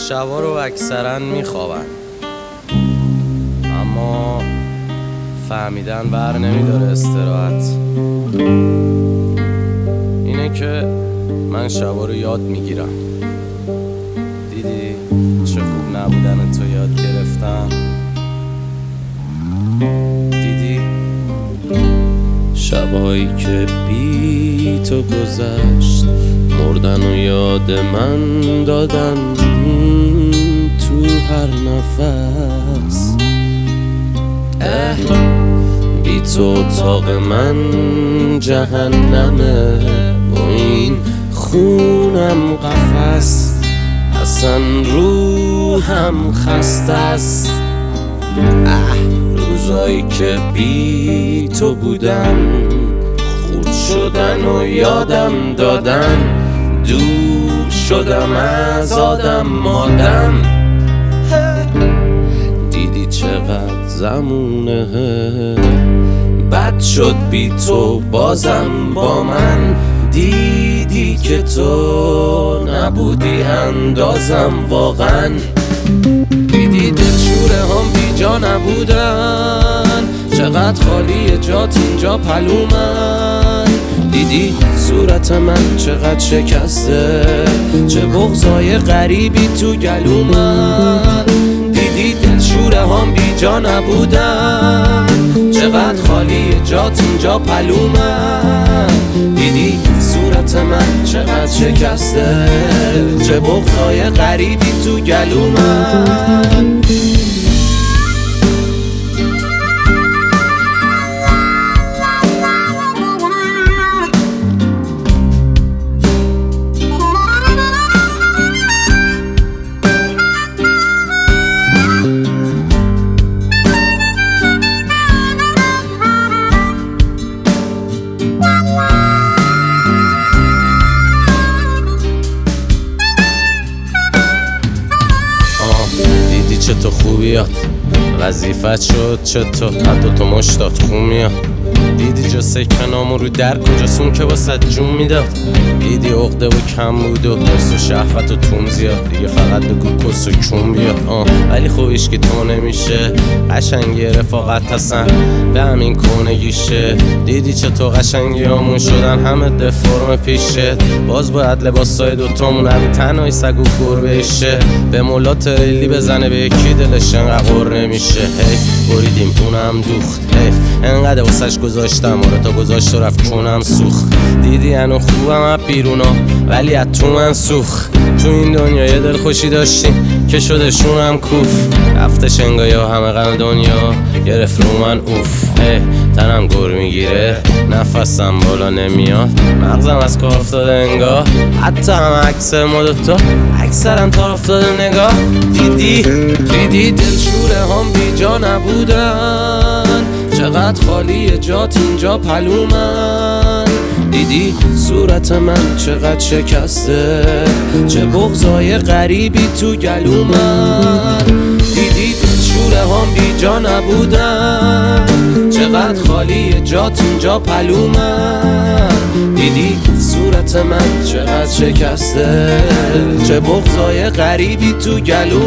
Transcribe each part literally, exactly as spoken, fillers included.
شبا رو اکثرا میخوابن، اما فهمیدن بر نمیداره استراحت. اینه که من شبا رو یاد میگیرم. دیدی چه خوب نبودن تو یاد گرفتم. دیدی شبایی که بی تو گذشت، مردن و یاد من دادن تو هر نفس. اه بی تو اتاق من جهنمه و این خونم قفس. اصلا روحم خسته است. اه روزایی که بی تو بودن، خورد شدن و یادم دادن. دور شدم از آدم مادم. دیدی چقدر زمونه بد شد بی تو بازم با من. دیدی که تو نبودی اندازم واقعا. دیدی دلشوره هم بی جا نبودن، چقدر خالی جات اینجا پلومن. دیدی صورت من چقدر شکسته، چه بغضای غریبی تو گلومن. دیدی دلشوره هم بی جا نبودن، چقدر خالی جات اینجا پلومن. دیدی صورت من چقدر شکسته، چه بغضای غریبی تو گلومن. چطور خوبیات وظیفت شد، چطور حد تو مشتات خون میاد. دیدی جا سکنامو رو در کجاست اون که واسه جون میداد. دیدی عقده و کم بود و درس و شهوت و تون زیاد. دیگه فقط بگو کس و کون بیاد. آه ولی خوبیش که تو نمیشه، قشنگی رفاقت هستن به همین کونگیشه. دیدی چطور قشنگی همون شدن همه دفرم پیشه. باز باید لباسای دوتامون هر تنهای سگ و گربه شه. به مولا تریلی بزنه به یکی دلش انقدر قر نمیشه. هی بریدیم اونم دوخت، هی انقدر واسش گذاشتم آره تا گذاشت و رفت چونم سوخت. دیدی انو خوبم از بیرونا ولی از تو من سوخت. تو این دنیا یه دل خوشی داشتیم که شده شونم کوف. رفتش انگایا همه غم دنیا گرفت رو من اوف. هی تنم گر میگیره نفسم بالا نمیاد، مغزم از کار افتاده انگار. حتی هم عکس ما دوتا اکثرم تار افتاده نگاه. دیدی دیدی دلشوره هم بی جا نبودن، چقدر خالی جات اینجا پلومن. دیدی صورت من چقدر شکسته، چه بغضای غریبی تو گلومن. دیدی دلشوره هم بی جا نبودن، چقدر خالی جات اینجا پلومن. دیدی صورت من چقدر شکسته، چه بغضای غریبی تو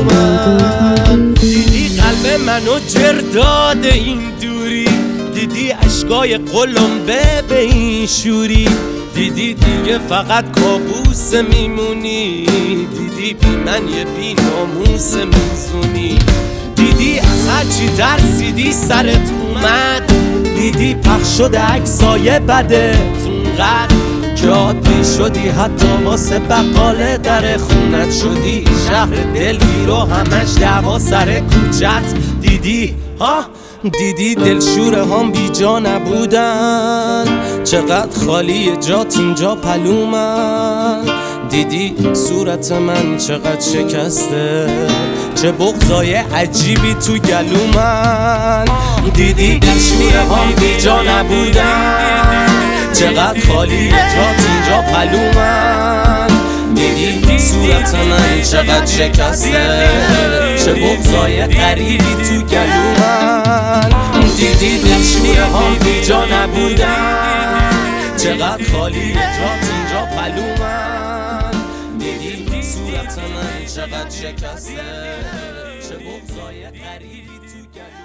گلومن. دیدی قلب منو جرداد این دوری، دیدی عشقای قلمبه به این شوری. دیدی دیگه فقط کابوس میمونی، دیدی بی من یه بی ناموس میزونی. دیدی از هرچی ترسیدی سرت اومد، دیدی پخش شده عکسای بدت اونقدر که عادی شدی. حتی واسه بقاله در خونت شدی شهر دلگیر و همش دعوا سر کوچت. دیدی ها دیدی دلشوره هم بی جا نبودن، چقدر خالی جات اینجا پلومن. دیدی صورت من چقدر شکسته، چه بغضای عجیبی تو گلومن. دیدی دلشوره هم بی جا نبودن، چقدر خالی جات اینجا پلومن. دیدی صورت من چقدر شکسته، چه بغضای غریبی تو گلومن. دیدی دلشوره هم بی جا نبودن، چقدر خالی جات اینجا پلومن. دیدی صورت من چقدر شکسته، چه بغضای غریبی تو گل